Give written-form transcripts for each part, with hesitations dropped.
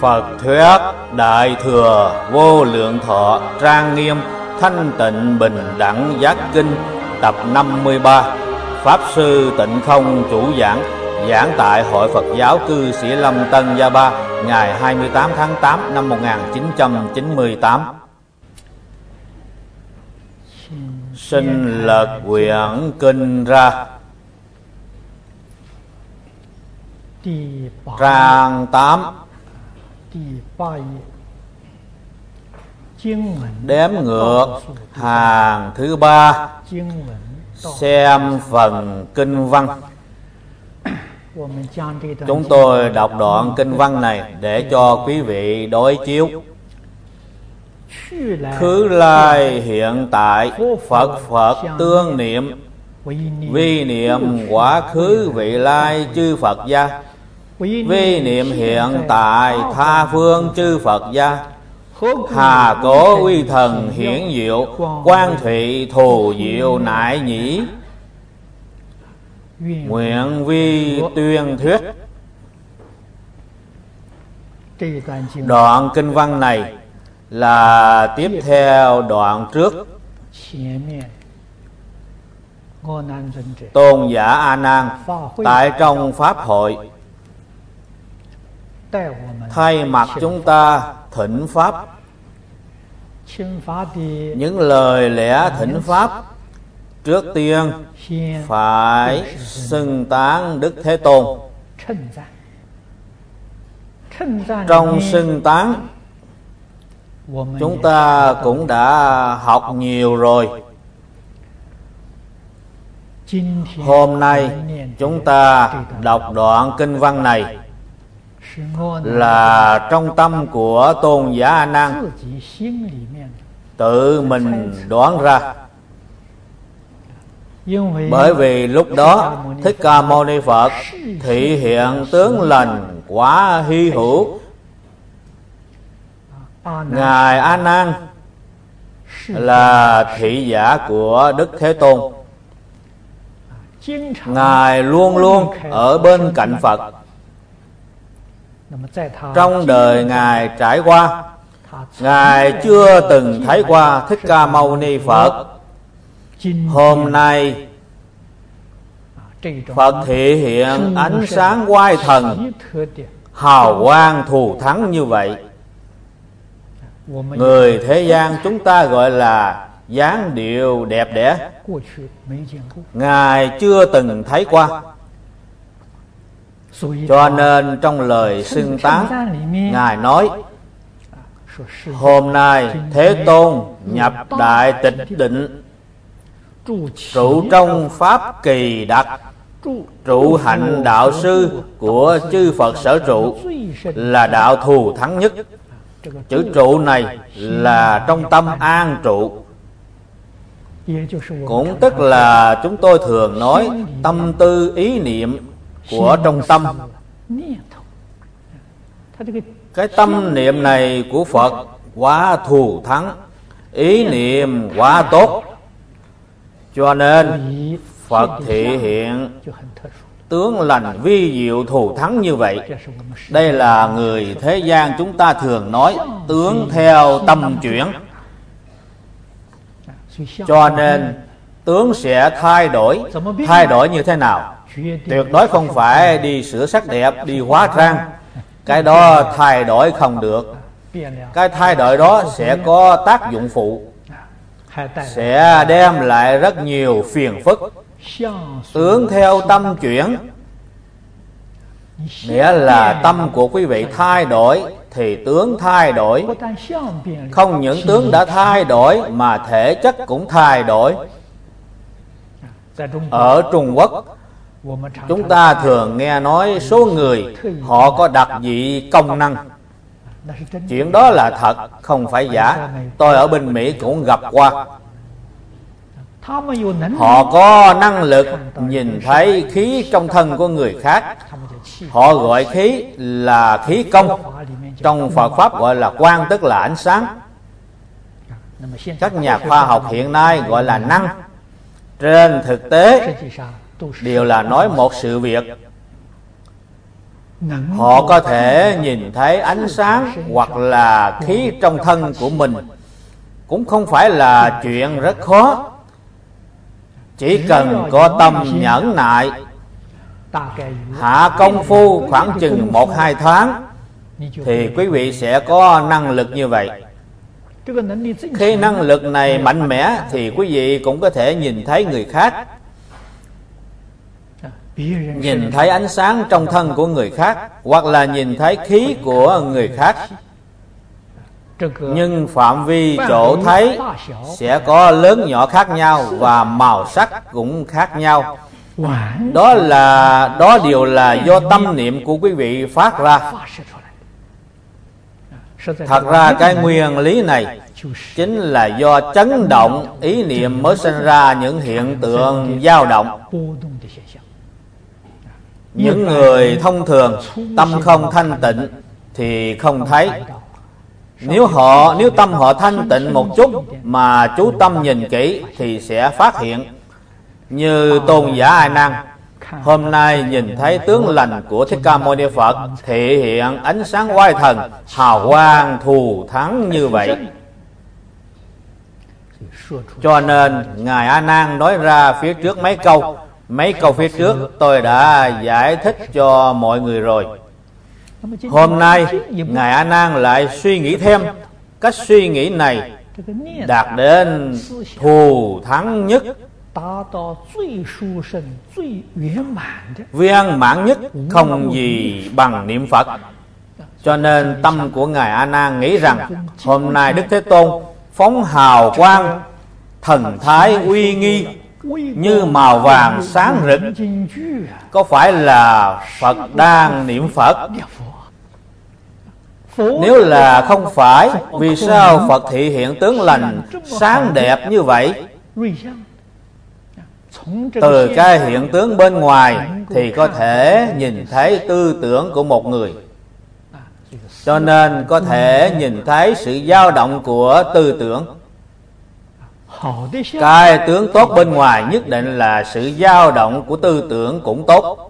Phật thuyết Đại Thừa Vô Lượng Thọ Trang Nghiêm Thanh Tịnh Bình Đẳng Giác Kinh tập 53. Pháp sư Tịnh Không chủ giảng, giảng tại Hội Phật giáo cư Sĩ Lâm Tân Gia Ba ngày 28 tháng 8 năm 1998. Xin lật quyển kinh ra. Trang 8, đếm ngược hàng thứ 3, xem phần kinh văn. Chúng tôi đọc đoạn kinh văn này để cho quý vị đối chiếu. Khứ lai hiện tại, Phật Phật tương niệm, vi niệm quá khứ vị lai chư Phật gia, vi niệm hiện tại tha phương chư Phật gia. Hà cố uy thần hiển diệu, quan thụy thù diệu nại nhĩ. Nguyện vi tuyên thuyết. Đoạn kinh văn này là tiếp theo đoạn trước. Tôn giả A Nan tại trong pháp hội thay mặt chúng ta thỉnh pháp. Những lời lẽ thỉnh pháp trước tiên phải xưng tán Đức Thế Tôn. Trong xưng tán chúng ta cũng đã học nhiều rồi. Hôm nay chúng ta đọc đoạn kinh văn này là trong tâm của Tôn giả A Nan tự mình đoán ra. Bởi vì lúc đó Thích Ca Mâu Ni Phật thị hiện tướng lành quá hy hữu. Ngài A Nan là thị giả của Đức Thế Tôn. Ngài luôn luôn ở bên cạnh Phật. Trong đời Ngài trải qua, Ngài chưa từng thấy qua Thích Ca Mâu Ni Phật. Hôm nay Phật thị hiện ánh sáng oai thần, hào quang thù thắng như vậy. Người thế gian chúng ta gọi là dáng điệu đẹp đẽ. Ngài chưa từng thấy qua. Cho nên trong lời xưng tán, Ngài nói: hôm nay Thế Tôn nhập đại tịch định, trụ trong pháp kỳ đặc, trụ hạnh đạo sư của chư Phật sở trụ, là đạo thù thắng nhất. Chữ trụ này là trong tâm an trụ. Cũng tức là chúng tôi thường nói tâm tư ý niệm của trong tâm. Cái tâm niệm này của Phật quá thù thắng, ý niệm quá tốt, cho nên Phật thị hiện tướng lành vi diệu thù thắng như vậy. Đây là người thế gian chúng ta thường nói tướng theo tâm chuyển. Cho nên tướng sẽ thay đổi. Thay đổi như thế nào? Tuyệt đối không phải đi sửa sắc đẹp, đi hóa trang. Cái đó thay đổi không được. Cái thay đổi đó sẽ có tác dụng phụ, sẽ đem lại rất nhiều phiền phức. Tướng theo tâm chuyển nghĩa là tâm của quý vị thay đổi thì tướng thay đổi. Không những tướng đã thay đổi mà thể chất cũng thay đổi. Ở Trung Quốc, chúng ta thường nghe nói số người họ có đặc dị công năng. Chuyện đó là thật, không phải giả. Tôi ở bên Mỹ cũng gặp qua. Họ có năng lực nhìn thấy khí trong thân của người khác. Họ gọi khí là khí công. Trong Phật Pháp gọi là quang, tức là ánh sáng. Các nhà khoa học hiện nay gọi là năng. Trên thực tế đều là nói một sự việc. Họ có thể nhìn thấy ánh sáng hoặc là khí trong thân của mình, cũng không phải là chuyện rất khó. Chỉ cần có tâm nhẫn nại, hạ công phu khoảng chừng 1-2 tháng, thì quý vị sẽ có năng lực như vậy. Khi năng lực này mạnh mẽ thì quý vị cũng có thể nhìn thấy người khác, nhìn thấy ánh sáng trong thân của người khác, hoặc là nhìn thấy khí của người khác. Nhưng phạm vi chỗ thấy sẽ có lớn nhỏ khác nhau và màu sắc cũng khác nhau. Đó đều là do tâm niệm của quý vị phát ra. Thật ra cái nguyên lý này chính là do chấn động ý niệm mới sinh ra những hiện tượng dao động. Những người thông thường tâm không thanh tịnh thì không thấy. Nếu tâm họ thanh tịnh một chút mà chú tâm nhìn kỹ thì sẽ phát hiện. Như Tôn giả A Nan hôm nay nhìn thấy tướng lành của Thích Ca Mâu Ni Phật thể hiện ánh sáng oai thần, hào quang thù thắng như vậy. Cho nên Ngài A Nan nói ra phía trước mấy câu phía trước tôi đã giải thích cho mọi người rồi. Hôm nay Ngài A Nan lại suy nghĩ thêm. Cách suy nghĩ này đạt đến thù thắng nhất, viên mãn nhất, không gì bằng niệm Phật. Cho nên tâm của Ngài A Nan nghĩ rằng hôm nay Đức Thế Tôn phóng hào quang, thần thái uy nghi như màu vàng sáng rực, có phải là Phật đang niệm Phật? Nếu là không phải, vì sao Phật thị hiện tướng lành sáng đẹp như vậy? Từ cái hiện tướng bên ngoài thì có thể nhìn thấy tư tưởng của một người. Cho nên có thể nhìn thấy sự dao động của tư tưởng. Cái tướng tốt bên ngoài nhất định là sự dao động của tư tưởng cũng tốt.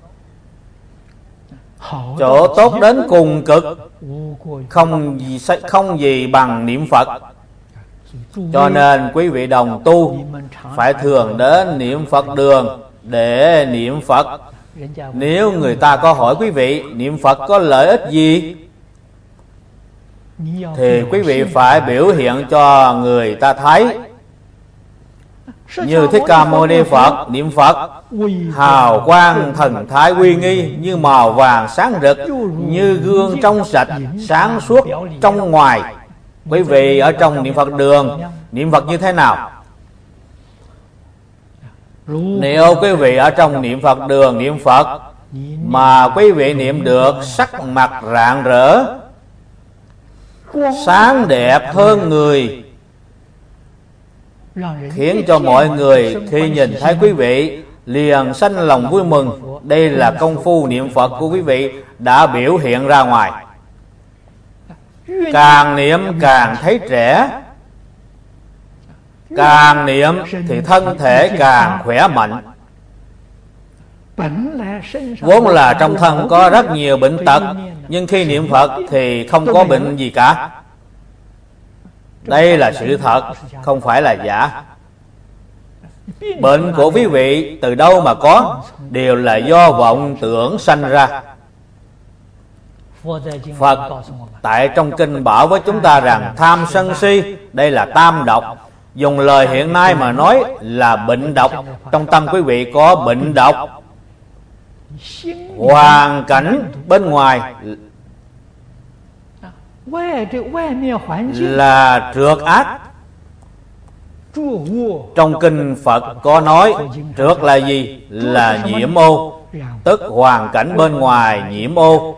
Chỗ tốt đến cùng cực, không gì bằng niệm Phật. Cho nên quý vị đồng tu phải thường đến niệm Phật đường để niệm Phật. Nếu người ta có hỏi quý vị niệm Phật có lợi ích gì, thì quý vị phải biểu hiện cho người ta thấy. Như Thích Ca Mâu Ni Phật niệm Phật hào quang thần thái uy nghi như màu vàng sáng rực, như gương trong sạch sáng suốt trong ngoài. Quý vị ở trong niệm Phật đường niệm Phật như thế nào? Nếu quý vị ở trong niệm Phật đường niệm Phật mà quý vị niệm được sắc mặt rạng rỡ, sáng đẹp hơn người, khiến cho mọi người khi nhìn thấy quý vị liền sanh lòng vui mừng. Đây là công phu niệm Phật của quý vị đã biểu hiện ra ngoài. Càng niệm càng thấy trẻ, càng niệm thì thân thể càng khỏe mạnh. Vốn là trong thân có rất nhiều bệnh tật, nhưng khi niệm Phật thì không có bệnh gì cả. Đây là sự thật, không phải là giả. Bệnh của quý vị từ đâu mà có? Đều là do vọng tưởng sanh ra. Phật tại trong kinh bảo với chúng ta rằng tham sân si đây là tam độc. Dùng lời hiện nay mà nói là bệnh độc. Trong tâm quý vị có bệnh độc. Hoàn cảnh bên ngoài là trượt ác. Trong kinh Phật có nói trượt là gì? Là nhiễm ô, tức hoàn cảnh bên ngoài nhiễm ô.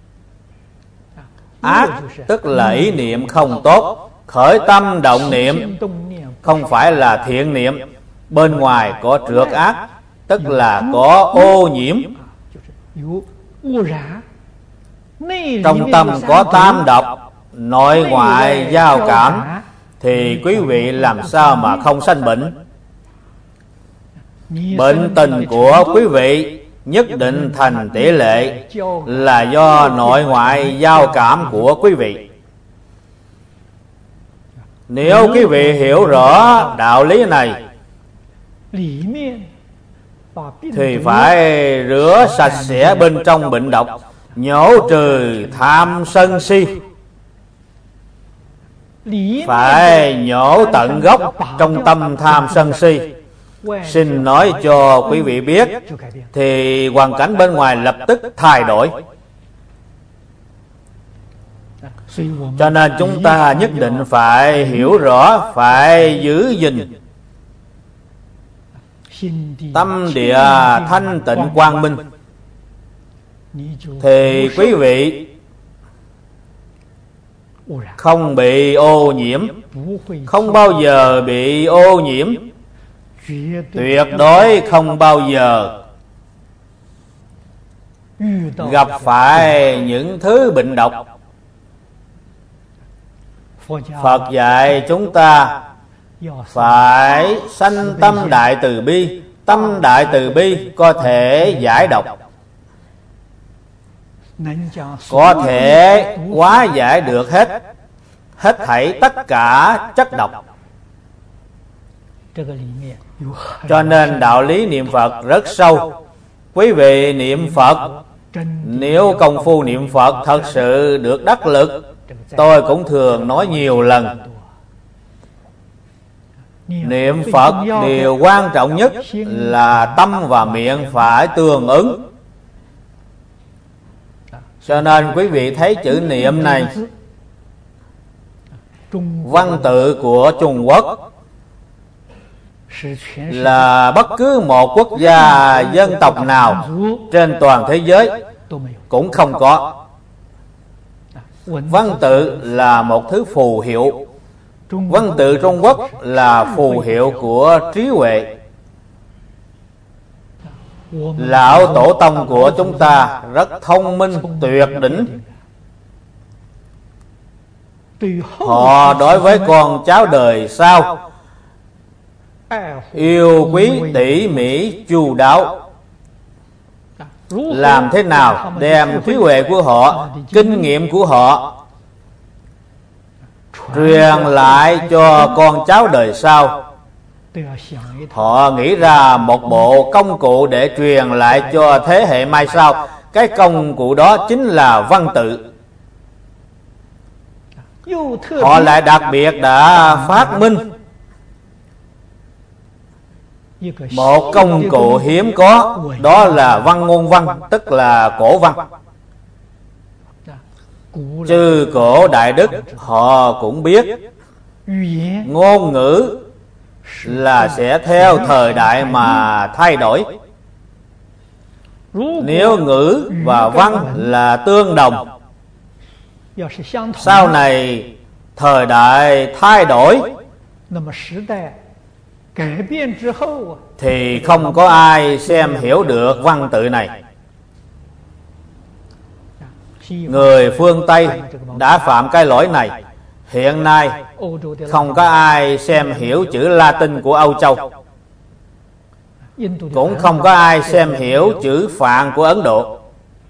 Ác tức là ý niệm không tốt, khởi tâm động niệm không phải là thiện niệm. Bên ngoài có trượt ác, tức là có ô nhiễm. Trong tâm có tam độc, nội ngoại giao cảm, thì quý vị làm sao mà không sanh bệnh? Bệnh tình của quý vị nhất định thành tỷ lệ là do nội ngoại giao cảm của quý vị. Nếu quý vị hiểu rõ đạo lý này thì phải rửa sạch sẽ bên trong bệnh độc, nhổ trừ tham sân si. Phải nhổ tận gốc trong tâm tham sân si. Xin nói cho quý vị biết, thì hoàn cảnh bên ngoài lập tức thay đổi. Cho nên chúng ta nhất định phải hiểu rõ, phải giữ gìn tâm địa thanh tịnh quang minh, thì quý vị không bị ô nhiễm, không bao giờ bị ô nhiễm, tuyệt đối không bao giờ gặp phải những thứ bệnh độc. Phật dạy chúng ta phải sanh tâm đại từ bi. Tâm đại từ bi có thể giải độc, có thể hóa giải được hết thảy tất cả chất độc. Cho nên đạo lý niệm Phật rất sâu. Quý vị niệm Phật, nếu công phu niệm Phật thật sự được đắc lực, tôi cũng thường nói nhiều lần, niệm Phật điều quan trọng nhất là tâm và miệng phải tương ứng. Cho nên quý vị thấy chữ niệm này, văn tự của Trung Quốc, là bất cứ một quốc gia dân tộc nào trên toàn thế giới cũng không có. Văn tự là một thứ phù hiệu. Văn tự Trung Quốc là phù hiệu của trí huệ. Lão tổ tông của chúng ta rất thông minh tuyệt đỉnh. Họ đối với con cháu đời sau yêu quý tỉ mỉ chu đáo. Làm thế nào đem trí huệ của họ, kinh nghiệm của họ truyền lại cho con cháu đời sau. Họ nghĩ ra một bộ công cụ để truyền lại cho thế hệ mai sau. Cái công cụ đó chính là văn tự. Họ lại đặc biệt đã phát minh một công cụ hiếm có, đó là văn ngôn văn, tức là cổ văn. Chư cổ đại đức họ cũng biết ngôn ngữ là sẽ theo thời đại mà thay đổi. Nếu ngữ và văn là tương đồng, sau này thời đại thay đổi thì không có ai xem hiểu được văn tự này. Người phương Tây đã phạm cái lỗi này. Hiện nay không có ai xem hiểu chữ Latin của Âu Châu, cũng không có ai xem hiểu chữ Phạn của Ấn Độ.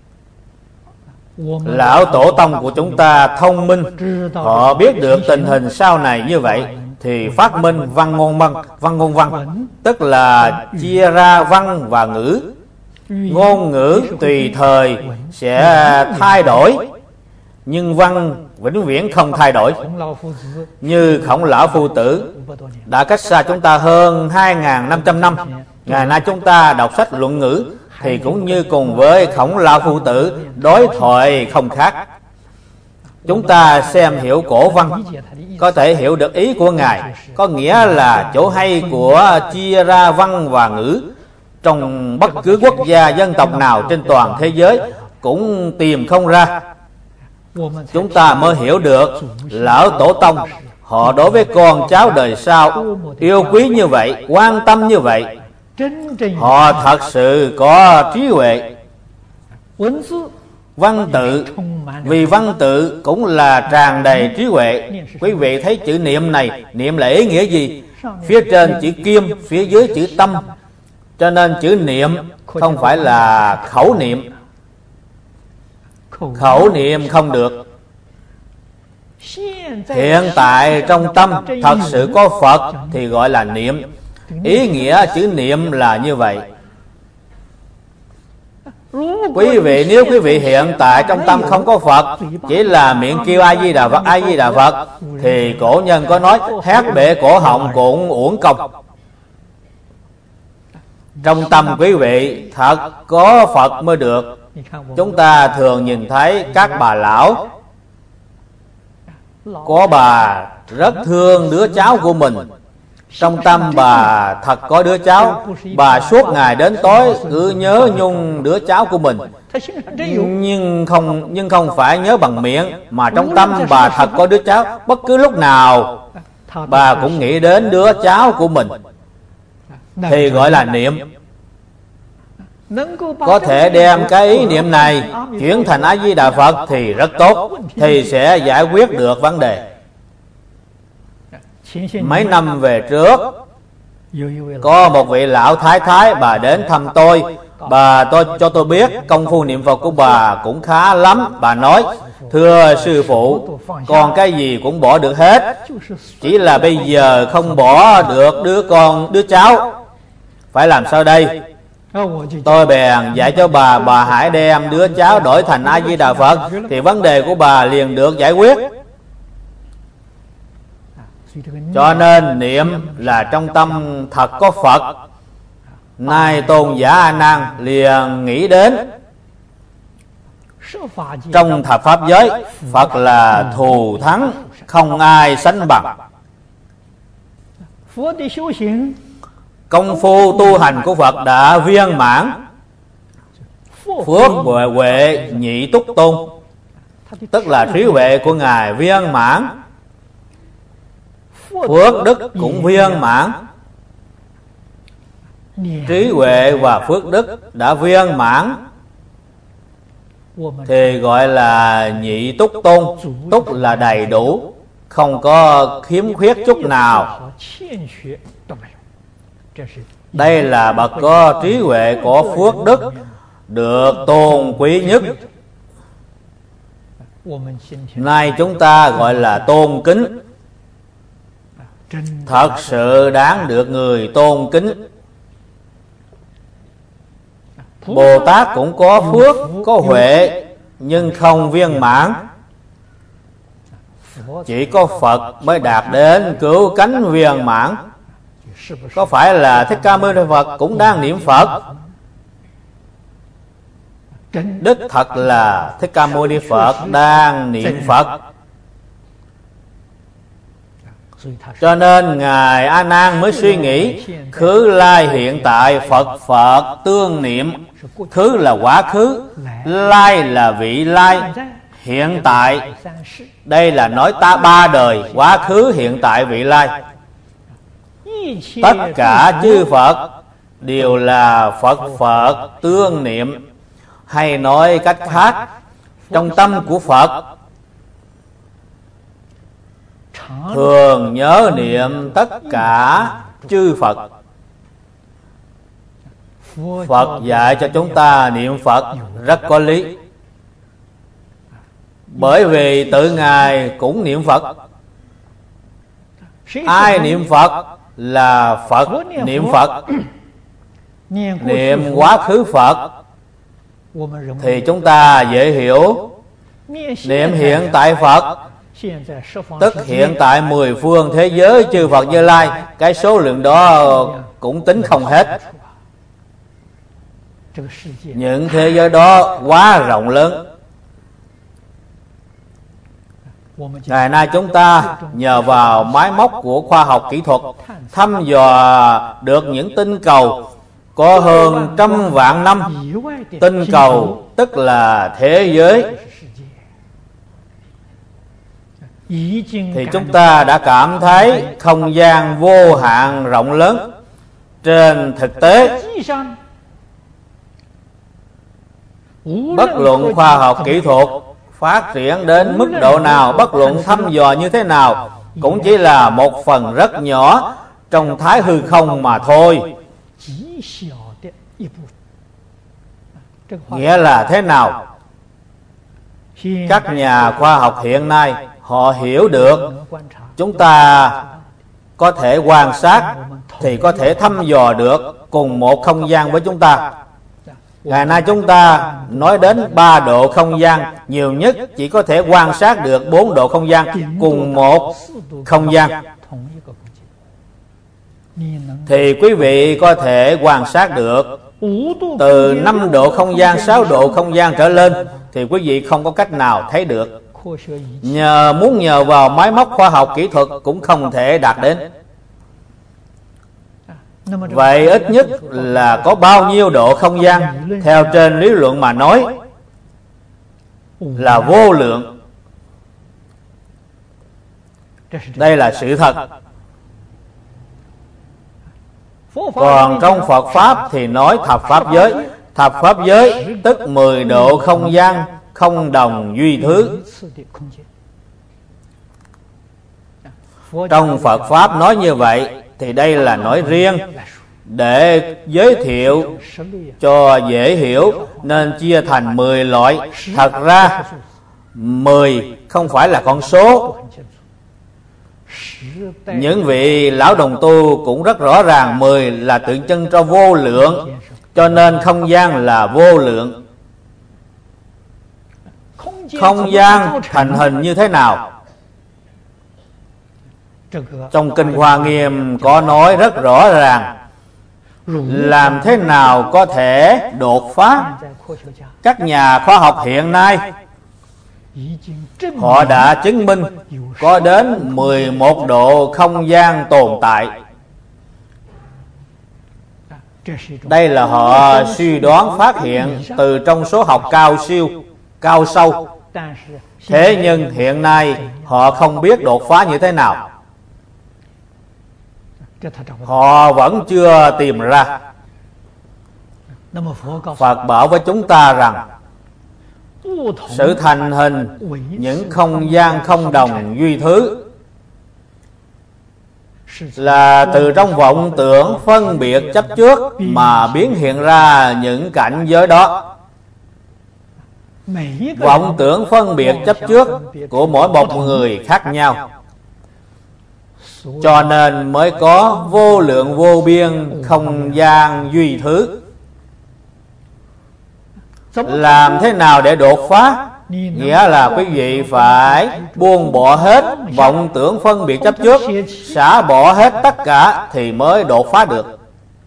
Lão tổ tông của chúng ta thông minh, họ biết được tình hình sau này như vậy thì phát minh văn ngôn văn, tức là chia ra văn và ngữ. Ngôn ngữ tùy thời sẽ thay đổi, nhưng văn vĩnh viễn không thay đổi. Như Khổng Lão Phu Tử đã cách xa chúng ta hơn 2.500 năm. Ngày nay chúng ta đọc sách luận ngữ thì cũng như cùng với Khổng Lão Phu Tử đối thoại không khác. Chúng ta xem hiểu cổ văn, có thể hiểu được ý của Ngài. Có nghĩa là chỗ hay của chia ra văn và ngữ trong bất cứ quốc gia dân tộc nào trên toàn thế giới cũng tìm không ra. Chúng ta mới hiểu được lão tổ tông họ đối với con cháu đời sau yêu quý như vậy, quan tâm như vậy. Họ thật sự có trí huệ. Văn tự, vì văn tự cũng là tràn đầy trí huệ. Quý vị thấy chữ niệm này, niệm là ý nghĩa gì? Phía trên chữ kim, phía dưới chữ tâm. Cho nên chữ niệm không phải là khẩu niệm. Khẩu niệm không được. Hiện tại trong tâm thật sự có Phật thì gọi là niệm. Ý nghĩa chữ niệm là như vậy. Nếu quý vị hiện tại trong tâm không có Phật, chỉ là miệng kêu A Di Đà Phật, A Di Đà Phật, thì cổ nhân có nói thét bể cổ họng cũng uổng công. Trong tâm quý vị thật có Phật mới được. Chúng ta thường nhìn thấy các bà lão, có bà rất thương đứa cháu của mình. Trong tâm bà thật có đứa cháu, bà suốt ngày đến tối cứ nhớ nhung đứa cháu của mình. Nhưng không phải nhớ bằng miệng, mà trong tâm bà thật có đứa cháu. Bất cứ lúc nào bà cũng nghĩ đến đứa cháu của mình, thì gọi là niệm. Có thể đem cái ý niệm này chuyển thành A Di Đà Phật thì rất tốt, thì sẽ giải quyết được vấn đề. Mấy năm về trước, có một vị lão thái thái, bà đến thăm tôi. Bà cho tôi biết công phu niệm Phật của bà cũng khá lắm. Bà nói: thưa sư phụ, con cái gì cũng bỏ được hết, chỉ là bây giờ không bỏ được đứa cháu, phải làm sao đây? Tôi bèn dạy cho bà hãy đem đứa cháu đổi thành A Di Đà Phật, thì vấn đề của bà liền được giải quyết. Cho nên niệm là trong tâm thật có Phật. Nay tôn giả A Nan liền nghĩ đến trong thập pháp giới, Phật là thù thắng, không ai sánh bằng. Công phu tu hành của Phật đã viên mãn. Phước huệ nhị túc tôn, tức là trí huệ của Ngài viên mãn, phước đức cũng viên mãn. Trí huệ và phước đức đã viên mãn thì gọi là nhị túc tôn. Túc là đầy đủ, không có khiếm khuyết chút nào. Đây là bậc có trí huệ, có phước đức, được tôn quý nhất. Nay chúng ta gọi là tôn kính. Thật sự đáng được người tôn kính. Bồ Tát cũng có phước, có huệ, nhưng không viên mãn. Chỉ có Phật mới đạt đến cứu cánh viên mãn. Có phải là Thích Ca Mâu Ni Phật cũng đang niệm Phật? Đích thật là Thích Ca Mâu Ni Phật đang niệm Phật. Cho nên Ngài A Nan mới suy nghĩ khứ lai hiện tại Phật Phật tương niệm. Khứ là quá khứ, lai là vị lai, hiện tại đây là nói ta ba đời: quá khứ, hiện tại, vị lai. Tất cả chư Phật đều là Phật Phật tương niệm. Hay nói cách khác, trong tâm của Phật thường nhớ niệm tất cả chư Phật. Phật dạy cho chúng ta niệm Phật rất có lý. Bởi vì tự Ngài cũng niệm Phật. Ai niệm Phật là Phật niệm Phật. Niệm quá khứ Phật thì chúng ta dễ hiểu. Niệm hiện tại Phật, tức hiện tại 10 phương thế giới chư Phật Như Lai, cái số lượng đó cũng tính không hết. Những thế giới đó quá rộng lớn. Ngày nay chúng ta nhờ vào máy móc của khoa học kỹ thuật thăm dò được những tinh cầu có hơn trăm vạn năm. Tinh cầu tức là thế giới. Thì chúng ta đã cảm thấy không gian vô hạn rộng lớn. Trên thực tế, bất luận khoa học kỹ thuật phát triển đến mức độ nào, bất luận thăm dò như thế nào, cũng chỉ là một phần rất nhỏ trong thái hư không mà thôi. Nghĩa là thế nào? Các nhà khoa học hiện nay họ hiểu được chúng ta có thể quan sát thì có thể thăm dò được cùng một không gian với chúng ta. Ngày nay chúng ta nói đến 3 độ không gian, nhiều nhất chỉ có thể quan sát được 4 độ không gian cùng một không gian. Thì quý vị có thể quan sát được từ 5 độ không gian, 6 độ không gian trở lên thì quý vị không có cách nào thấy được. Muốn nhờ vào máy móc khoa học kỹ thuật cũng không thể đạt đến. Vậy ít nhất là có bao nhiêu độ không gian? Theo trên lý luận mà nói là vô lượng. Đây là sự thật. Còn trong Phật Pháp thì nói thập Pháp giới. Thập Pháp giới tức 10 độ không gian không đồng duy thứ. Trong Phật Pháp nói như vậy thì đây là nói riêng để giới thiệu cho dễ hiểu nên chia thành 10 loại. Thật ra 10 không phải là con số. Những vị lão đồng tu cũng rất rõ ràng 10 là tượng trưng cho vô lượng, cho nên không gian là vô lượng. Không gian thành hình như thế nào? Trong Kinh Hoa Nghiêm có nói rất rõ ràng làm thế nào có thể đột phá. Các nhà khoa học hiện nay họ đã chứng minh có đến 11 độ không gian tồn tại. Đây là họ suy đoán phát hiện từ trong số học cao sâu. Thế nhưng hiện nay họ không biết đột phá như thế nào. Họ vẫn chưa tìm ra. Phật bảo với chúng ta rằng sự thành hình những không gian không đồng duy thứ là từ trong vọng tưởng phân biệt chấp trước mà biến hiện ra những cảnh giới đó. Vọng tưởng phân biệt chấp trước của mỗi một người khác nhau, cho nên mới có vô lượng vô biên không gian duy thứ. Làm thế nào để đột phá? Nghĩa là quý vị phải buông bỏ hết vọng tưởng phân biệt chấp trước, xả bỏ hết tất cả thì mới đột phá được.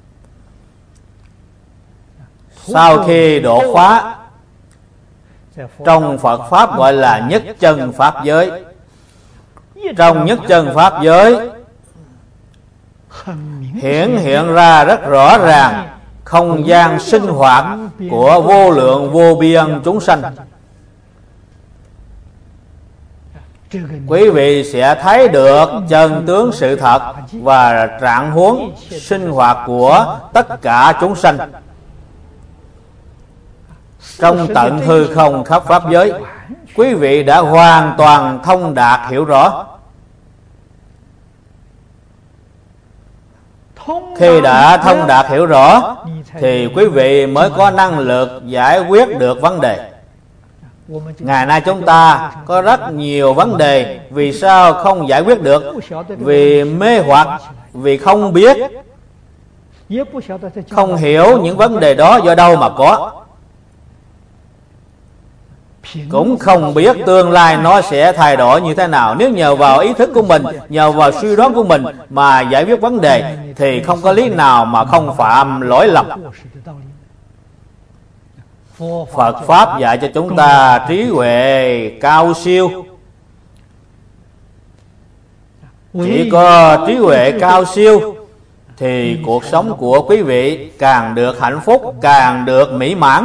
Sau khi đột phá, trong Phật Pháp gọi là nhất chân Pháp giới. Trong nhất chân Pháp giới hiện ra rất rõ ràng không gian sinh hoạt của vô lượng vô biên chúng sanh. Quý vị sẽ thấy được chân tướng sự thật và trạng huống sinh hoạt của tất cả chúng sanh trong tận hư không khắp Pháp giới. Quý vị đã hoàn toàn thông đạt hiểu rõ. Khi đã thông đạt hiểu rõ thì quý vị mới có năng lực giải quyết được vấn đề. Ngày nay chúng ta có rất nhiều vấn đề. Vì sao không giải quyết được? Vì mê hoặc, vì không biết, không hiểu những vấn đề đó do đâu mà có, cũng không biết tương lai nó sẽ thay đổi như thế nào. Nếu nhờ vào ý thức của mình, nhờ vào suy đoán của mình mà giải quyết vấn đề thì không có lý nào mà không phạm lỗi lầm. Phật Pháp dạy cho chúng ta trí huệ cao siêu. Chỉ có trí huệ cao siêu thì cuộc sống của quý vị càng được hạnh phúc, càng được mỹ mãn.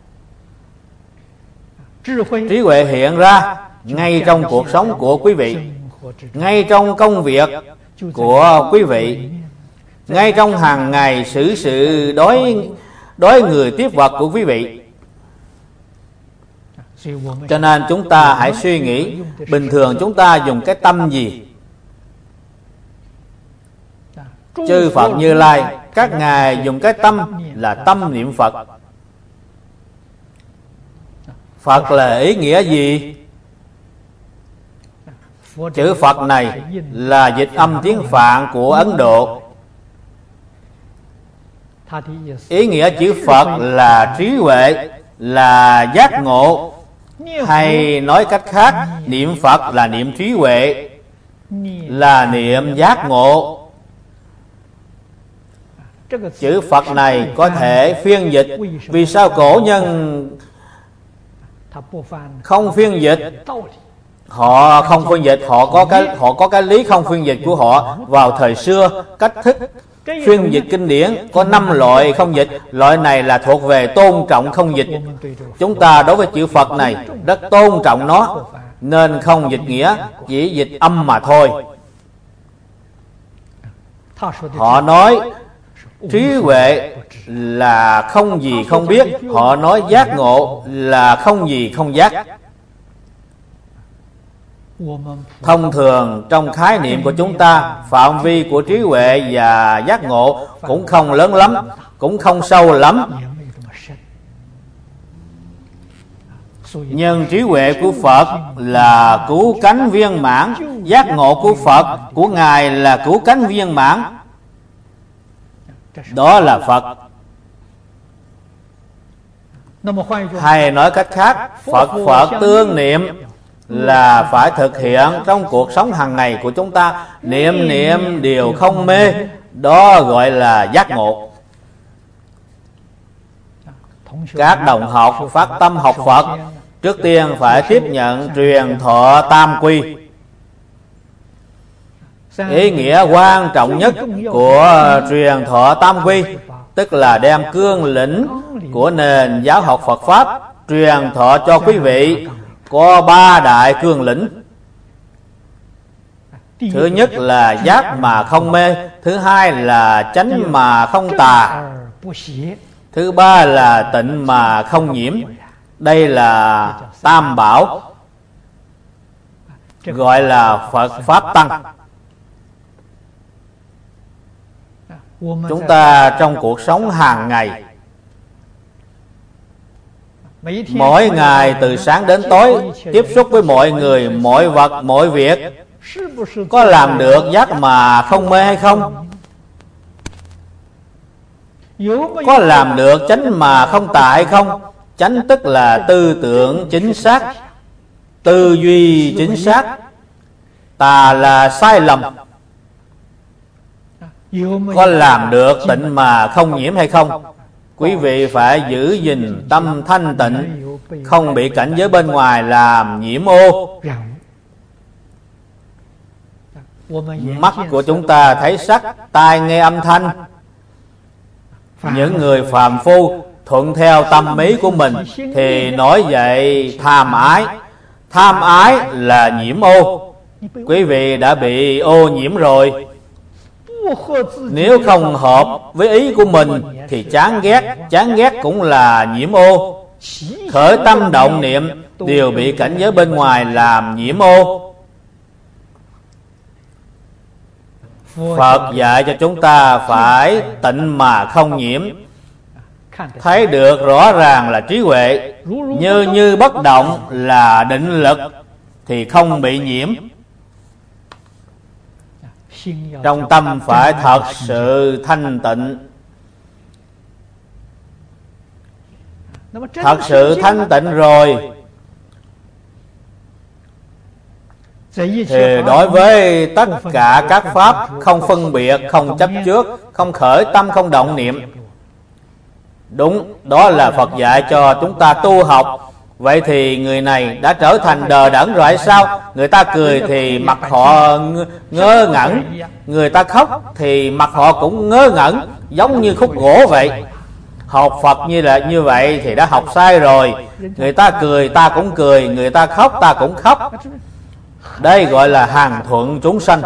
Trí huệ hiện ra ngay trong cuộc sống của quý vị, ngay trong công việc của quý vị, ngay trong hàng ngày xử sự đối người tiếp vật của quý vị. Cho nên chúng ta hãy suy nghĩ, bình thường chúng ta dùng cái tâm gì? Chư Phật Như Lai các ngài dùng cái tâm là tâm niệm Phật. Phật là ý nghĩa gì? Chữ Phật này là dịch âm tiếng Phạn của Ấn Độ. Ý nghĩa chữ Phật là trí huệ, là giác ngộ. Hay nói cách khác, niệm Phật là niệm trí huệ, là niệm giác ngộ. Chữ Phật này có thể phiên dịch. Vì sao cổ nhân không phiên dịch? Họ không phiên dịch, họ có cái lý không phiên dịch của họ. Vào thời xưa, cách thức phiên dịch kinh điển có 5 loại không dịch. Loại này là thuộc về tôn trọng không dịch. Chúng ta đối với chữ Phật này rất tôn trọng nó, nên không dịch nghĩa, chỉ dịch âm mà thôi. Họ nói trí huệ là không gì không biết, họ nói giác ngộ là không gì không giác. Thông thường trong khái niệm của chúng ta, phạm vi của trí huệ và giác ngộ cũng không lớn lắm, cũng không sâu lắm. Nhưng trí huệ của Phật là cứu cánh viên mãn, giác ngộ của Phật, của Ngài là cứu cánh viên mãn. Đó là Phật. Hay nói cách khác, Phật tương niệm là phải thực hiện trong cuộc sống hàng ngày của chúng ta. Niệm điều không mê, đó gọi là giác ngộ. Các đồng học phát tâm học Phật, trước tiên phải tiếp nhận truyền thọ tam quy. Ý nghĩa quan trọng nhất của truyền thọ tam quy tức là đem cương lĩnh của nền giáo học Phật Pháp truyền thọ cho quý vị. Có 3 đại cương lĩnh. Thứ nhất là giác mà không mê, thứ hai là chánh mà không tà, thứ ba là tịnh mà không nhiễm. Đây là tam bảo, gọi là Phật Pháp Tăng. Chúng ta trong cuộc sống hàng ngày, mỗi ngày từ sáng đến tối tiếp xúc với mọi người, mọi vật, mọi việc, có làm được giác mà không mê hay không? Có làm được chánh mà không tà hay không? Chánh tức là tư tưởng chính xác, tư duy chính xác. Tà là sai lầm. Có làm được tịnh mà không nhiễm hay không? Quý vị phải giữ gìn tâm thanh tịnh, không bị cảnh giới bên ngoài làm nhiễm ô. Mắt của chúng ta thấy sắc, tai nghe âm thanh. Những người phàm phu thuận theo tâm ý của mình thì nói vậy tham ái. Tham ái là nhiễm ô. Quý vị đã bị ô nhiễm rồi. Nếu không hợp với ý của mình thì chán ghét cũng là nhiễm ô. Khởi tâm động niệm đều bị cảnh giới bên ngoài làm nhiễm ô. Phật dạy cho chúng ta phải tịnh mà không nhiễm. Thấy được rõ ràng là trí huệ, như bất động là định lực thì không bị nhiễm. Trong tâm phải thật sự thanh tịnh. Thật sự thanh tịnh rồi thì đối với tất cả các pháp không phân biệt, không chấp trước, không khởi tâm, không động niệm. Đúng, đó là Phật dạy cho chúng ta tu học. Vậy thì người này đã trở thành đờ đẫn rồi hay sao? Người ta cười thì mặt họ ngơ ngẩn, người ta khóc thì mặt họ cũng ngơ ngẩn, giống như khúc gỗ vậy. Học Phật như vậy thì đã học sai rồi. Người ta cười ta cũng cười, người ta khóc ta cũng khóc. Đây gọi là hàng thuận chúng sanh.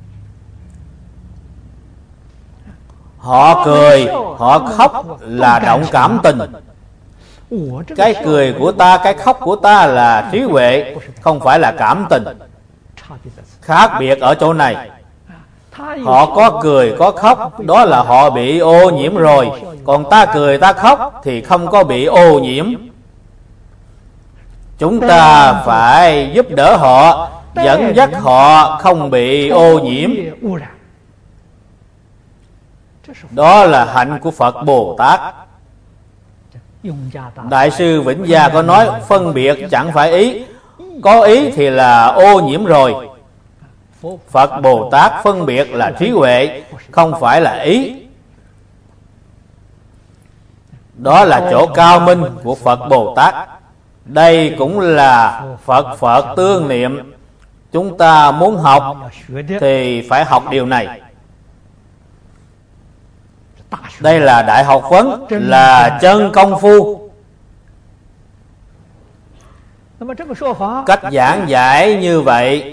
Họ cười, họ khóc là động cảm tình. Cái cười của ta, cái khóc của ta là trí huệ, không phải là cảm tình. Khác biệt ở chỗ này. Họ có cười, có khóc, đó là họ bị ô nhiễm rồi. còn ta cười ta khóc thì không có bị ô nhiễm. Chúng ta phải giúp đỡ họ, dẫn dắt họ không bị ô nhiễm. Đó là hạnh của Phật Bồ Tát. Đại sư Vĩnh Gia có nói phân biệt chẳng phải ý, có ý thì là ô nhiễm rồi. Phật Bồ Tát phân biệt là trí huệ, không phải là ý. Đó là chỗ cao minh của Phật Bồ Tát. Đây cũng là Phật tương niệm. Chúng ta muốn học thì phải học điều này. Đây là đại học vấn, là chân công phu. Cách giảng giải như vậy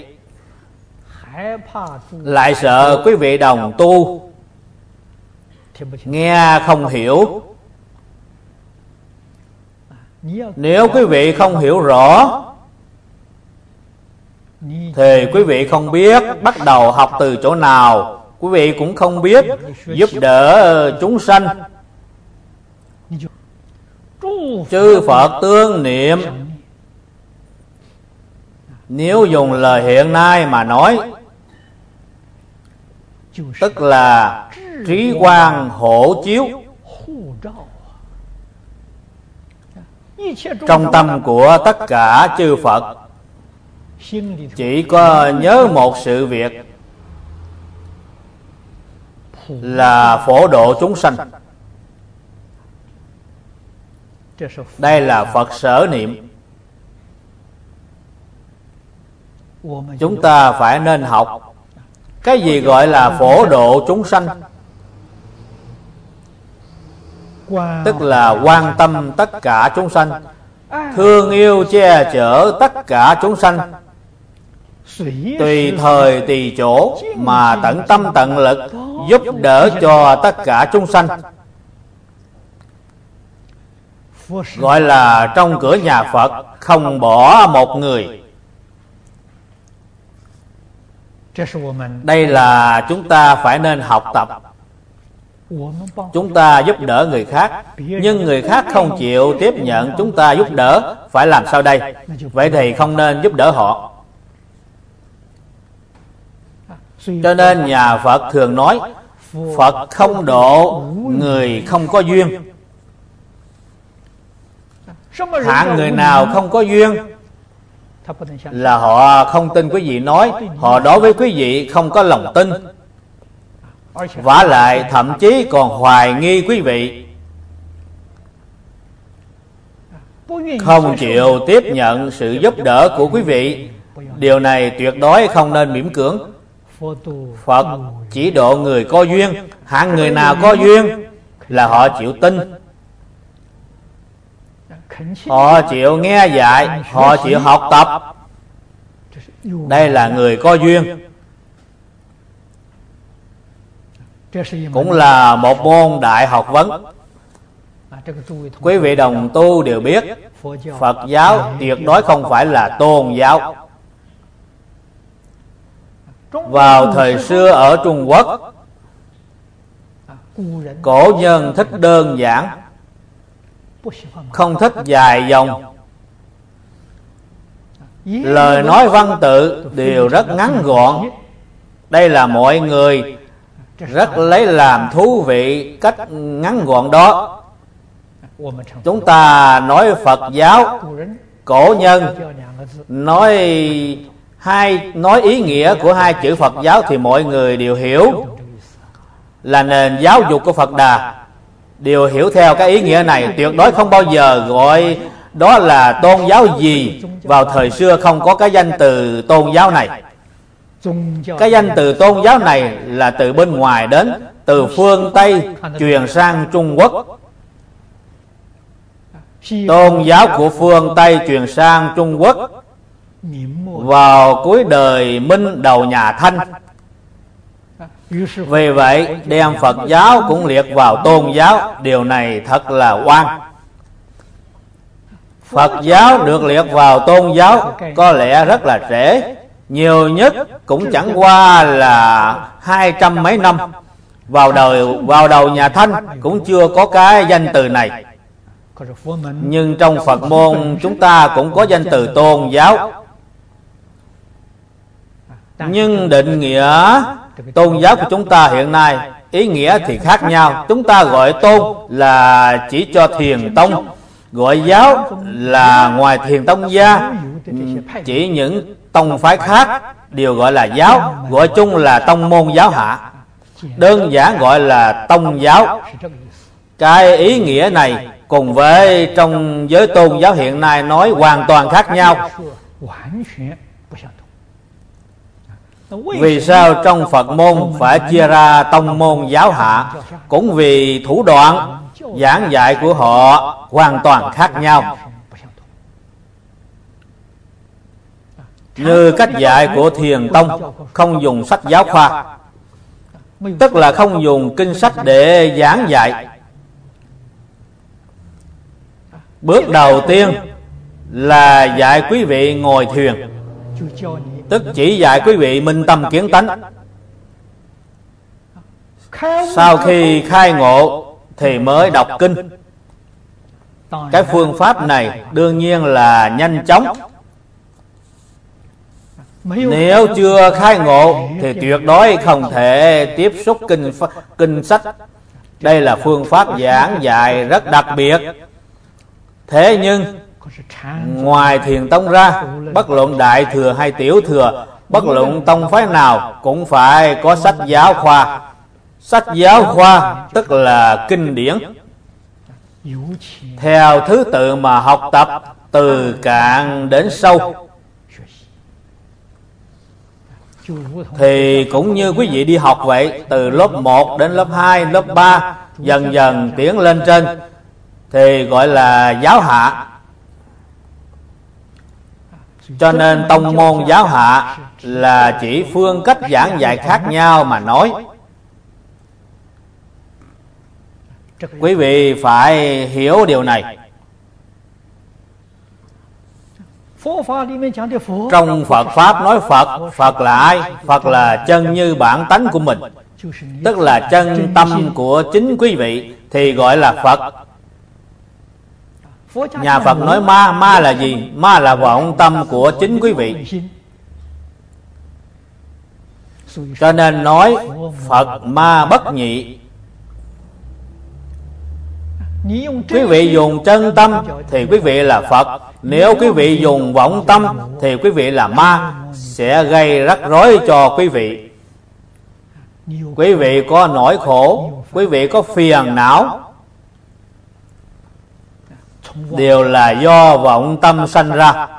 lại sợ quý vị đồng tu nghe không hiểu. Nếu quý vị không hiểu rõ thì quý vị không biết bắt đầu học từ chỗ nào, quý vị cũng không biết giúp đỡ chúng sanh. Chư Phật tương niệm, nếu dùng lời hiện nay mà nói, tức là trí quang hộ chiếu. Trong tâm của tất cả chư Phật chỉ có nhớ một sự việc là phổ độ chúng sanh. Đây là Phật sở niệm. Chúng ta phải nên học. Cái gì gọi là phổ độ chúng sanh? Tức là quan tâm tất cả chúng sanh, thương yêu che chở tất cả chúng sanh, tùy thời tùy chỗ mà tận tâm tận lực giúp đỡ cho tất cả chúng sanh. Gọi là trong cửa nhà Phật không bỏ một người. Đây là chúng ta phải nên học tập. Chúng ta giúp đỡ người khác, nhưng người khác không chịu tiếp nhận chúng ta giúp đỡ, phải làm sao đây? Vậy thì không nên giúp đỡ họ. Cho nên nhà Phật thường nói Phật không độ người không có duyên. Hạng người nào không có duyên là họ không tin quý vị nói, họ đối với quý vị không có lòng tin, vả lại thậm chí còn hoài nghi quý vị, không chịu tiếp nhận sự giúp đỡ của quý vị. Điều này tuyệt đối không nên miễn cưỡng. Phật chỉ độ người có duyên. Hạng người nào có duyên là họ chịu tin, họ chịu nghe dạy, họ chịu học tập. Đây là người có duyên. Cũng là một môn đại học vấn. Quý vị đồng tu đều biết Phật giáo tuyệt đối không phải là tôn giáo. Vào thời xưa ở Trung Quốc, cổ nhân thích đơn giản, không thích dài dòng. Lời nói văn tự đều rất ngắn gọn. Đây là mọi người rất lấy làm thú vị cách ngắn gọn đó. Chúng ta nói Phật giáo, cổ nhân nói ý nghĩa của hai chữ Phật giáo thì mọi người đều hiểu, là nền giáo dục của Phật Đà, đều hiểu theo cái ý nghĩa này. Tuyệt đối không bao giờ gọi đó là tôn giáo gì. Vào thời xưa không có cái danh từ tôn giáo này. Cái danh từ tôn giáo này là từ bên ngoài đến, từ phương Tây truyền sang Trung Quốc. Tôn giáo của phương Tây truyền sang Trung Quốc vào cuối đời Minh đầu nhà Thanh. Vì vậy đem Phật giáo cũng liệt vào tôn giáo. Điều này thật là oan. Phật giáo được liệt vào tôn giáo có lẽ rất là trễ, nhiều nhất cũng chẳng qua là 200 mấy năm. vào đầu nhà Thanh cũng chưa có cái danh từ này. Nhưng trong Phật môn chúng ta cũng có danh từ tôn giáo. Nhưng định nghĩa tôn giáo của chúng ta hiện nay ý nghĩa thì khác nhau. Chúng ta gọi tôn là chỉ cho thiền tông, gọi giáo là ngoài thiền tông gia chỉ những tông phái khác đều gọi là giáo, gọi chung là tông môn giáo hạ, đơn giản gọi là tông giáo. Cái ý nghĩa này cùng với trong giới tôn giáo hiện nay nói hoàn toàn khác nhau. Vì sao trong Phật môn phải chia ra tông môn giáo hạ? Cũng vì thủ đoạn giảng dạy của họ hoàn toàn khác nhau. Như cách dạy của thiền tông không dùng sách giáo khoa, tức là không dùng kinh sách để giảng dạy. Bước đầu tiên là dạy quý vị ngồi thiền, tức chỉ dạy quý vị minh tâm kiến tánh. Sau khi khai ngộ thì mới đọc kinh. Cái phương pháp này đương nhiên là nhanh chóng. Nếu chưa khai ngộ thì tuyệt đối không thể tiếp xúc kinh sách. Đây là phương pháp giảng dạy rất đặc biệt. Thế nhưng ngoài thiền tông ra, bất luận đại thừa hay tiểu thừa, bất luận tông phái nào cũng phải có sách giáo khoa. Sách giáo khoa tức là kinh điển, theo thứ tự mà học tập từ cạn đến sâu. Thì cũng như quý vị đi học vậy, từ lớp 1 đến lớp 2, lớp 3, dần dần tiến lên trên thì gọi là giáo hạ. Cho nên tông môn giáo hạ là chỉ phương cách giảng dạy khác nhau mà nói. Quý vị phải hiểu điều này. Trong Phật Pháp nói Phật, Phật là ai? Phật là chân như bản tánh của mình, tức là chân tâm của chính quý vị thì gọi là Phật. Nhà Phật nói ma, ma là gì? Ma là vọng tâm của chính quý vị. Cho nên nói Phật ma bất nhị. Quý vị dùng chân tâm thì quý vị là Phật. Nếu quý vị dùng vọng tâm thì quý vị là ma, sẽ gây rắc rối cho quý vị. Quý vị có nỗi khổ, quý vị có phiền não, đều là do vọng tâm sanh ra.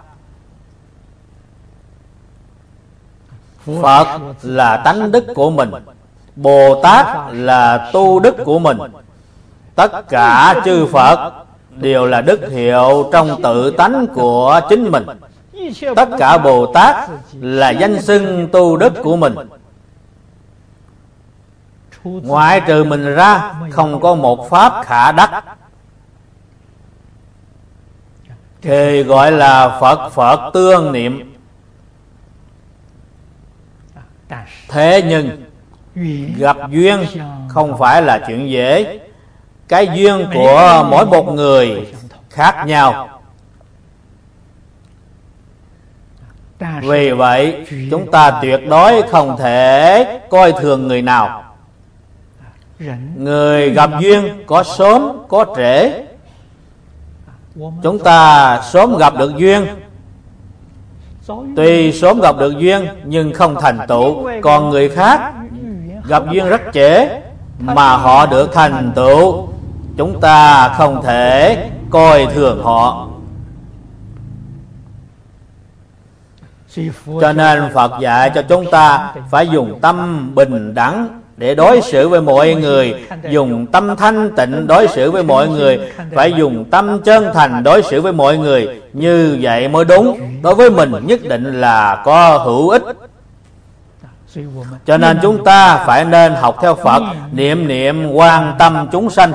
Phật là tánh đức của mình, Bồ Tát là tu đức của mình. Tất cả chư Phật đều là đức hiệu trong tự tánh của chính mình. Tất cả Bồ Tát là danh xưng tu đức của mình. Ngoại trừ mình ra không có một pháp khả đắc, thì gọi là Phật Phật tương niệm. Thế nhưng gặp duyên không phải là chuyện dễ. Cái duyên của mỗi một người khác nhau. Vì vậy chúng ta tuyệt đối không thể coi thường người nào. Người gặp duyên có sớm có trễ. Chúng ta sớm gặp được duyên, tuy sớm gặp được duyên nhưng không thành tựu. Còn người khác gặp duyên rất trễ mà họ được thành tựu, chúng ta không thể coi thường họ. Cho nên Phật dạy cho chúng ta phải dùng tâm bình đẳng để đối xử với mọi người, dùng tâm thanh tịnh đối xử với mọi người, phải dùng tâm chân thành đối xử với mọi người. Như vậy mới đúng, đối với mình nhất định là có hữu ích. Cho nên chúng ta phải nên học theo Phật, niệm niệm quan tâm chúng sanh,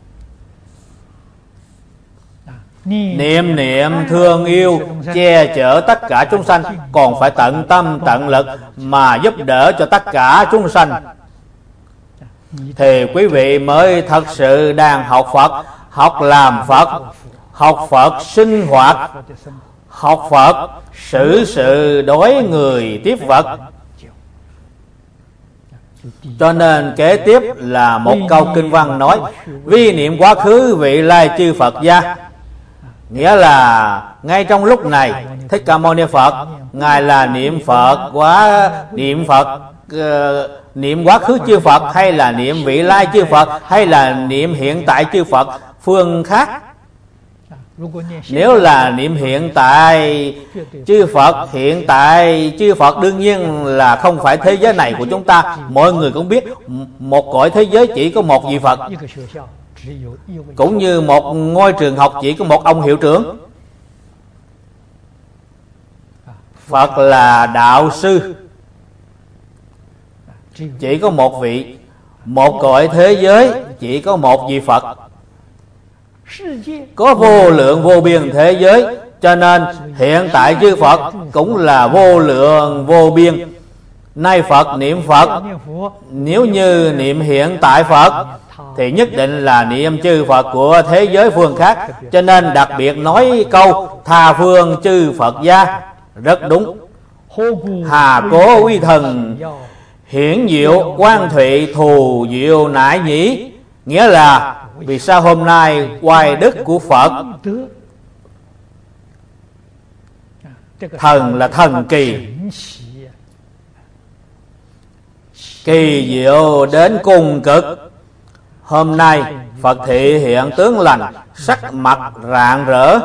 niệm niệm thương yêu che chở tất cả chúng sanh, còn phải tận tâm tận lực mà giúp đỡ cho tất cả chúng sanh. thì quý vị mới thật sự đang học Phật, học làm Phật, học Phật sinh hoạt, học Phật xử sự đối người tiếp vật. Cho nên kế tiếp là một câu kinh văn nói: vi niệm quá khứ vị lai chư Phật gia. Nghĩa là ngay trong lúc này Thích Ca Mâu Ni Phật Ngài là niệm Phật niệm quá khứ chư Phật, hay là niệm vị lai chư Phật, hay là niệm hiện tại chư Phật phương khác. Nếu là niệm hiện tại chư Phật, hiện tại chư Phật đương nhiên là không phải thế giới này của chúng ta. Mọi người cũng biết một cõi thế giới chỉ có một vị Phật, cũng như một ngôi trường học chỉ có một ông hiệu trưởng. Phật là đạo sư, chỉ có một vị. Một cõi thế giới chỉ có một vị Phật. Có vô lượng vô biên thế giới, cho nên hiện tại chư Phật cũng là vô lượng vô biên. Nay Phật niệm Phật, nếu như niệm hiện tại Phật thì nhất định là niệm chư Phật của thế giới phương khác. Cho nên đặc biệt nói câu tha phương chư Phật gia rất đúng. Hà cố uy thần hiển diệu quan thụy thù diệu nại nhĩ. Nghĩa là vì sao hôm nay oai đức của Phật, thần là thần kỳ, kỳ diệu đến cùng cực. Hôm nay Phật thị hiện tướng lành, sắc mặt rạng rỡ,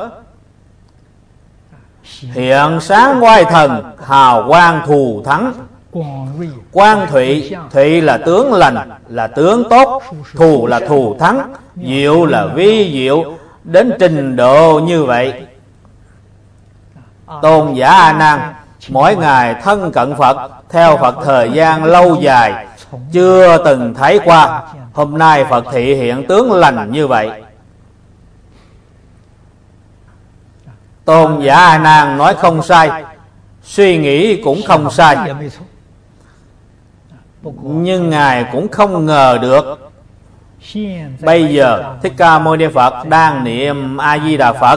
hiện sáng oai thần, hào quang thù thắng. Quang thụy, thụy là tướng lành, là tướng tốt, thù là thù thắng, diệu là vi diệu, đến trình độ như vậy. Tôn giả A Nan mỗi ngày thân cận Phật, theo Phật thời gian lâu dài, chưa từng thấy qua. Hôm nay Phật thị hiện tướng lành như vậy. Tôn giả A Nan nói không sai, suy nghĩ cũng không sai, nhưng Ngài cũng không ngờ được bây giờ Thích Ca Mâu Ni Phật đang niệm A Di Đà Phật,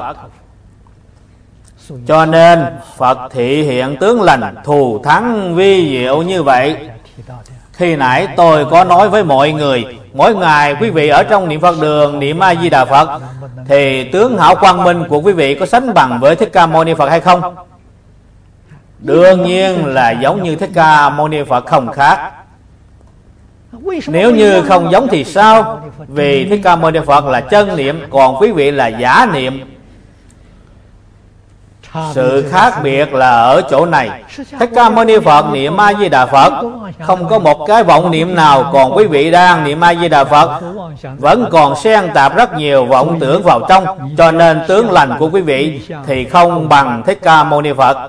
cho nên Phật thị hiện tướng lành, thù thắng vi diệu như vậy. Khi nãy tôi có nói với mọi người, mỗi ngày quý vị ở trong niệm Phật đường niệm A Di Đà Phật thì tướng hảo quang minh của quý vị có sánh bằng với Thích Ca Mâu Ni Phật hay không? Đương nhiên là giống như Thích Ca Mâu Ni Phật không khác. Nếu như không giống thì sao? Vì Thích Ca Mâu Ni Phật là chân niệm, còn quý vị là giả niệm. Sự khác biệt là ở chỗ này. Thích Ca Mâu Ni Phật niệm A Di Đà Phật không có một cái vọng niệm nào, còn quý vị đang niệm A Di Đà Phật vẫn còn xen tạp rất nhiều vọng tưởng vào trong, cho nên tướng lành của quý vị thì không bằng Thích Ca Mâu Ni Phật.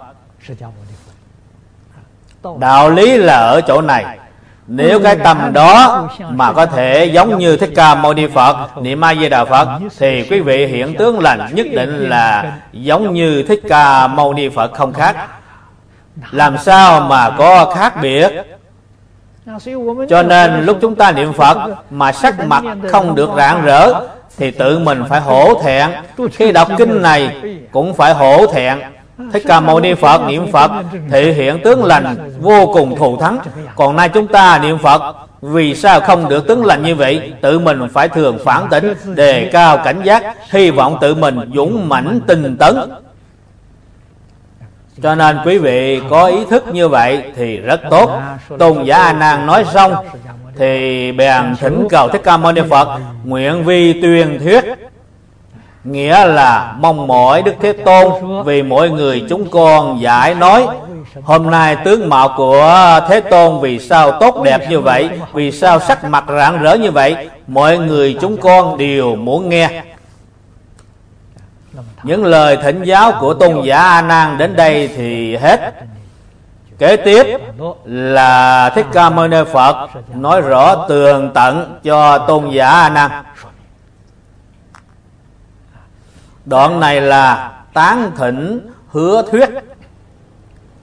Đạo lý là ở chỗ này. Nếu cái tâm đó mà có thể giống như Thích Ca Mâu Ni Phật niệm A Di Đà Phật thì quý vị hiện tướng lành nhất định là giống như Thích Ca Mâu Ni Phật không khác. Làm sao mà có khác biệt? Cho nên lúc chúng ta niệm Phật mà sắc mặt không được rạng rỡ thì tự mình phải hổ thẹn. Khi đọc kinh này cũng phải hổ thẹn. Thích Ca Mâu Ni Phật niệm Phật thể hiện tướng lành vô cùng thù thắng, còn nay chúng ta niệm Phật vì sao không được tướng lành như vậy? Tự mình phải thường phản tỉnh, đề cao cảnh giác, hy vọng tự mình dũng mãnh tinh tấn. Cho nên quý vị có ý thức như vậy thì rất tốt. Tôn giả A Nan nói xong thì bèn thỉnh cầu Thích Ca Mâu Ni Phật nguyện vi tuyên thuyết, nghĩa là mong mỏi Đức Thế Tôn vì mỗi người chúng con giải nói hôm nay tướng mạo của Thế Tôn vì sao tốt đẹp như vậy, vì sao sắc mặt rạng rỡ như vậy, mọi người chúng con đều muốn nghe. Những lời thỉnh giáo của Tôn giả A Nan đến đây thì hết. Kế tiếp là Thích Ca Mâu Ni Phật nói rõ tường tận cho Tôn giả A Nan. Đoạn này là tán thỉnh hứa thuyết.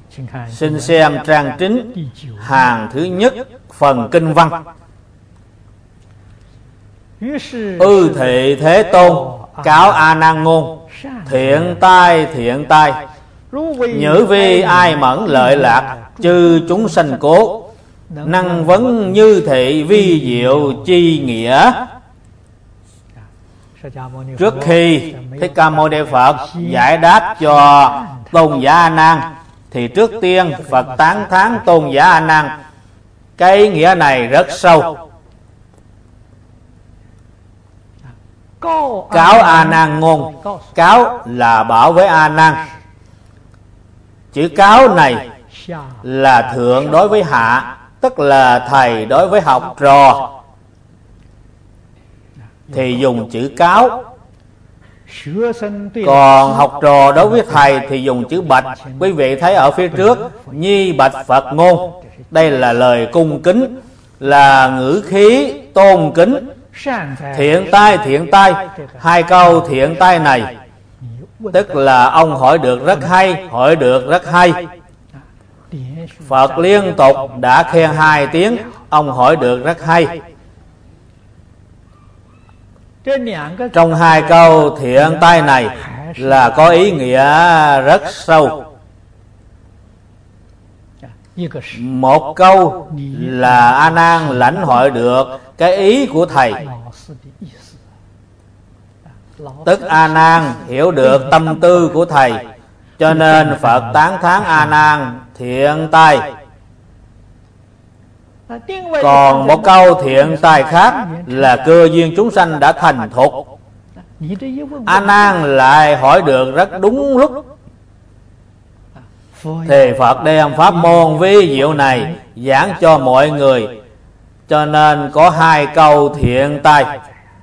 Xin xem trang chính hàng thứ nhất phần kinh văn. Ư thị Thế Tôn cáo A Nan ngôn: thiện tai, nhữ vi ai mẫn lợi lạc, chư chúng sanh cố, năng vấn như thị vi diệu chi nghĩa. Trước khi Thích Ca Mâu Ni Phật giải đáp cho Tôn giả A Nan, thì trước tiên Phật tán thán Tôn giả A Nan. Cái ý nghĩa này rất sâu. Cáo A Nan ngôn, cáo là bảo với A Nan. Chữ cáo này là thượng đối với hạ, tức là thầy đối với học trò thì dùng chữ cáo. Còn học trò đối với thầy thì dùng chữ bạch. Quý vị thấy ở phía trước: nhi bạch Phật ngôn. Đây là lời cung kính, là ngữ khí tôn kính. Thiện tai, hai câu thiện tai này tức là ông hỏi được rất hay. Phật liên tục đã khen 2 tiếng, ông hỏi được rất hay. Trong 2 câu thiện tai này là có ý nghĩa rất sâu. Một câu là A Nan lãnh hội được cái ý của thầy, tức A Nan hiểu được tâm tư của thầy, cho nên Phật tán thán A Nan thiện tai. Còn một câu thiện tai khác là cơ duyên chúng sanh đã thành thục. A Nan lại hỏi được rất đúng lúc, thì Phật đem pháp môn vi diệu này giảng cho mọi người, cho nên có 2 câu thiện tai.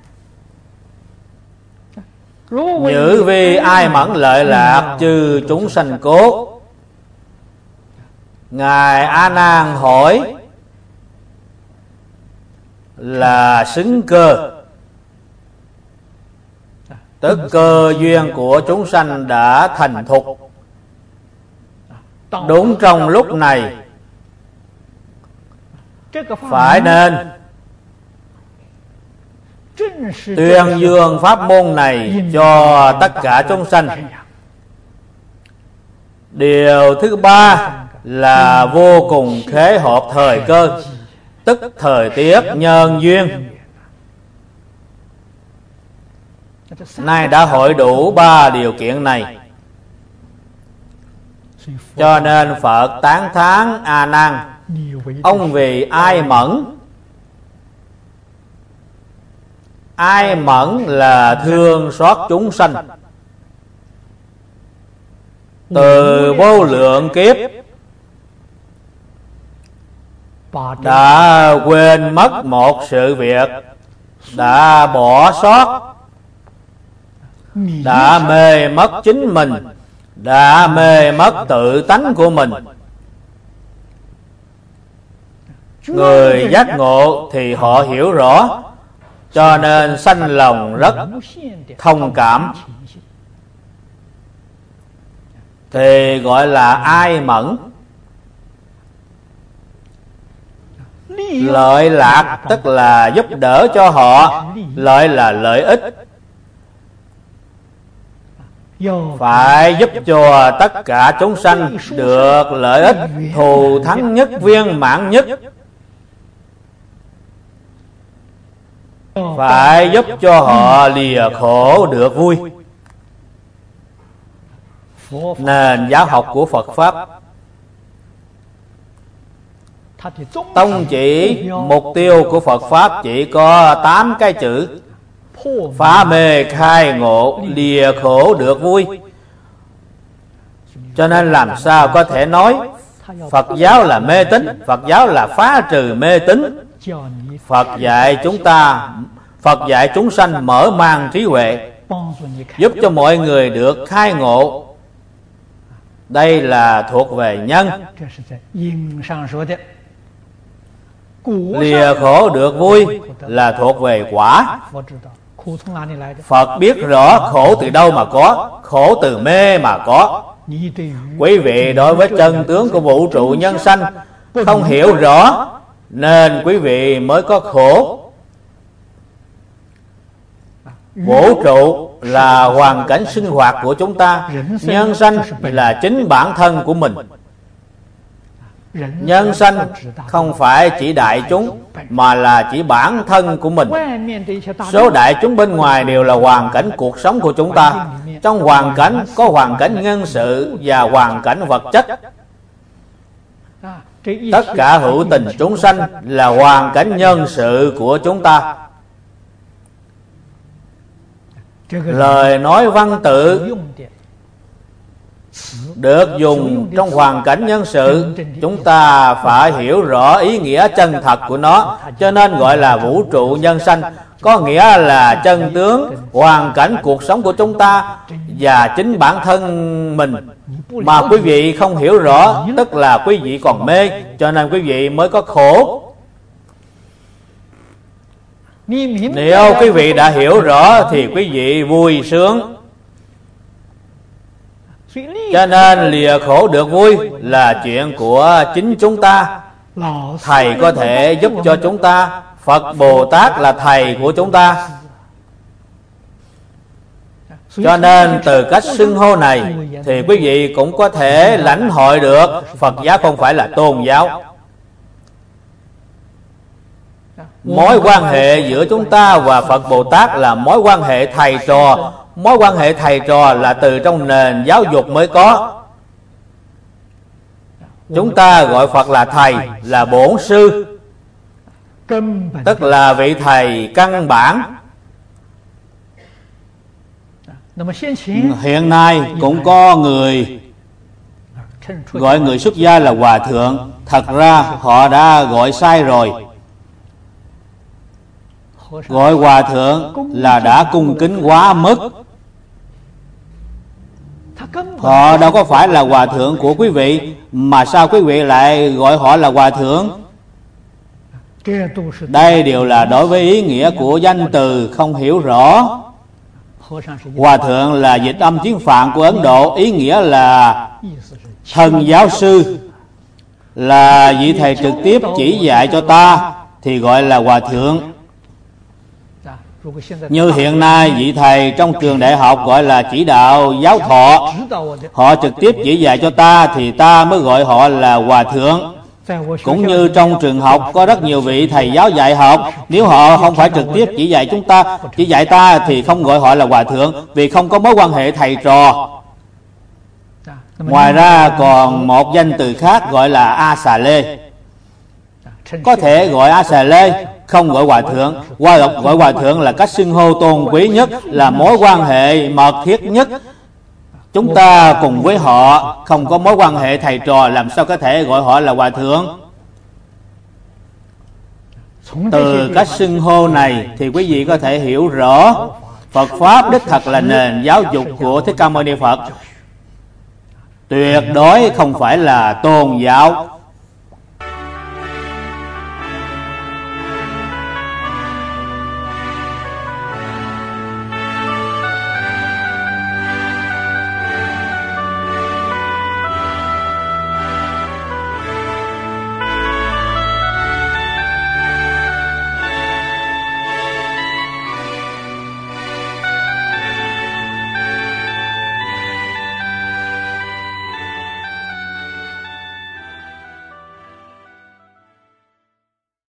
Nhữ vi ai mẫn lợi lạc, chư chúng sanh cố. Ngài A Nan hỏi là xứng cơ, tức cơ duyên của chúng sanh đã thành thục. Đúng trong lúc này phải nên tuyên dương pháp môn này cho tất cả chúng sanh. Điều thứ 3 là vô cùng khế hợp thời cơ, tức thời tiết nhân duyên. Nay đã hội đủ 3 điều kiện này, cho nên Phật tán thán A Nan: ông vì ai mẫn. Ai mẫn là thương xót chúng sanh. Từ vô lượng kiếp đã quên mất một sự việc, đã bỏ sót, đã mê mất chính mình, đã mê mất tự tánh của mình. Người giác ngộ thì họ hiểu rõ, cho nên sanh lòng rất thông cảm, thì gọi là ai mẫn. Lợi lạc tức là giúp đỡ cho họ, lợi là lợi ích, phải giúp cho tất cả chúng sanh được lợi ích thù thắng nhất, viên mãn nhất. Phải giúp cho họ lìa khổ được vui. Nền giáo học của Phật Pháp, tông chỉ mục tiêu của Phật Pháp chỉ có 8 cái chữ: phá mê khai ngộ, lìa khổ được vui. Cho nên làm sao có thể nói Phật giáo là mê tín, Phật giáo là phá trừ mê tín. Phật dạy chúng sanh mở mang trí huệ, giúp cho mọi người được khai ngộ. Đây là thuộc về nhân. Lìa khổ được vui là thuộc về quả. Phật biết rõ khổ từ đâu mà có, khổ từ mê mà có. Quý vị đối với chân tướng của vũ trụ nhân sanh không hiểu rõ, nên quý vị mới có khổ. Vũ trụ là hoàn cảnh sinh hoạt của chúng ta. Nhân sanh là chính bản thân của mình. Nhân sanh không phải chỉ đại chúng, mà là chỉ bản thân của mình. Số đại chúng bên ngoài đều là hoàn cảnh cuộc sống của chúng ta. Trong hoàn cảnh có hoàn cảnh nhân sự và hoàn cảnh vật chất. Tất cả hữu tình chúng sanh là hoàn cảnh nhân sự của chúng ta. Lời nói văn tự được dùng trong hoàn cảnh nhân sự, chúng ta phải hiểu rõ ý nghĩa chân thật của nó, cho nên gọi là vũ trụ nhân sanh. Có nghĩa là chân tướng, hoàn cảnh cuộc sống của chúng ta và chính bản thân mình. Mà quý vị không hiểu rõ, tức là quý vị còn mê, cho nên quý vị mới có khổ. Nếu quý vị đã hiểu rõ thì quý vị vui sướng. Cho nên lìa khổ được vui là chuyện của chính chúng ta. Thầy có thể giúp cho chúng ta. Phật Bồ Tát là thầy của chúng ta. Cho nên từ cách xưng hô này thì quý vị cũng có thể lãnh hội được Phật giáo không phải là tôn giáo. Mối quan hệ giữa chúng ta và Phật Bồ Tát là mối quan hệ thầy trò. Mối quan hệ thầy trò là từ trong nền giáo dục mới có. Chúng ta gọi Phật là thầy, là bổn sư, tức là vị thầy căn bản. Hiện nay cũng có người gọi người xuất gia là hòa thượng. Thật ra họ đã gọi sai rồi. Gọi hòa thượng là đã cung kính quá mức. Họ đâu có phải là hòa thượng của quý vị, mà sao quý vị lại gọi họ là hòa thượng? Đây đều là đối với ý nghĩa của danh từ không hiểu rõ. Hòa thượng là dịch âm tiếng Phạn của Ấn Độ, ý nghĩa là thần giáo sư, là vị thầy trực tiếp chỉ dạy cho ta thì gọi là hòa thượng. Như hiện nay vị thầy trong trường đại học gọi là chỉ đạo giáo thọ, họ trực tiếp chỉ dạy cho ta thì ta mới gọi họ là hòa thượng. Cũng như trong trường học có rất nhiều vị thầy giáo dạy học, nếu họ không phải trực tiếp chỉ dạy chúng ta, chỉ dạy ta thì không gọi họ là hòa thượng, vì không có mối quan hệ thầy trò. Ngoài ra còn một danh từ khác gọi là A Xà Lê. Có thể gọi A Xà Lê, không gọi hòa thượng. Gọi hòa thượng là cách xưng hô tôn quý nhất, là mối quan hệ mật thiết nhất. Chúng ta cùng với họ không có mối quan hệ thầy trò, làm sao có thể gọi họ là hòa thượng? Từ cách xưng hô này thì quý vị có thể hiểu rõ Phật Pháp đích thật là nền giáo dục của Thích Ca Mâu Ni Phật. Tuyệt đối không phải là tôn giáo.